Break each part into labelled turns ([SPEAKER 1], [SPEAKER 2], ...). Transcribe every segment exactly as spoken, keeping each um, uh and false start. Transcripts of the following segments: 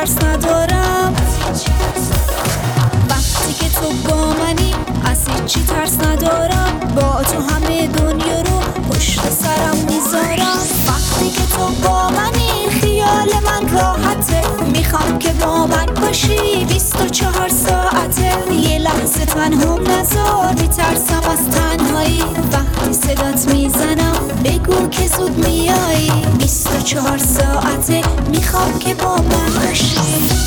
[SPEAKER 1] ترس ندارم. وقتی که تو با منی از هیچی ترس ندارم. با تو همه دنیا رو پشت سرم میذارم. وقتی که تو با منی خیال من راحته. میخوام که با من باشی بیست و چهار ساعته. یه لحظه تنهام نذار میترسم از تنهایی. وقتی صدات میزنم بگو که زود میایی. بیست و چهار ساعته میخوام که با من باشی.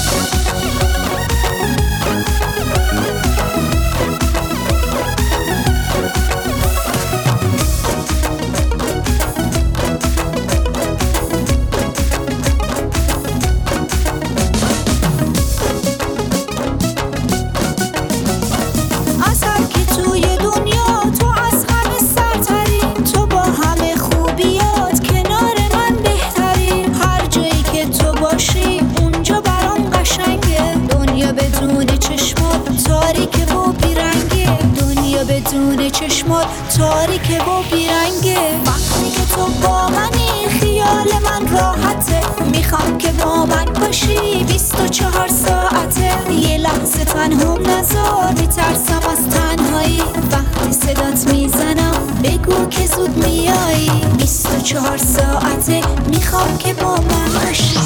[SPEAKER 1] بدون چشمات تاریکه و بیرنگه. وقتی که تو با منی خیال من راحته. میخوام که با من باشی بیست و چهار ساعته. یه لحظه تنهام نذار میترسم از تنهایی. وقتی صدات میزنم بگو که زود میایی. بیست و چهار ساعته میخوام که با من باشی.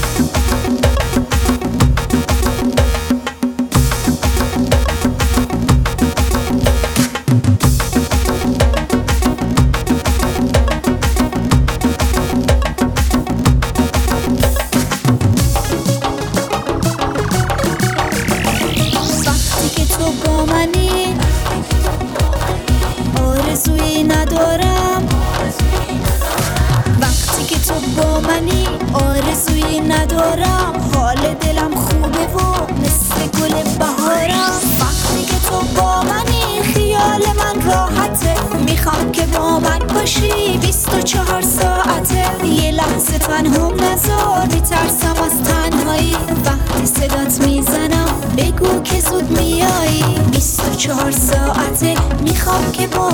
[SPEAKER 1] آرزویی ندارم. وقتی که تو با منی آرزویی ندارم. حال دلم خوبه و مثل گل بهارم. وقتی که تو با منی خیال من راحته. میخوام که با من باشی بیست و چهار ساعته. یه لحظه تنهام نذار میترسم از تنهایی. وقتی صدات میزنم بگو که زود میایی. بیست و چهار ساعته میخوام که با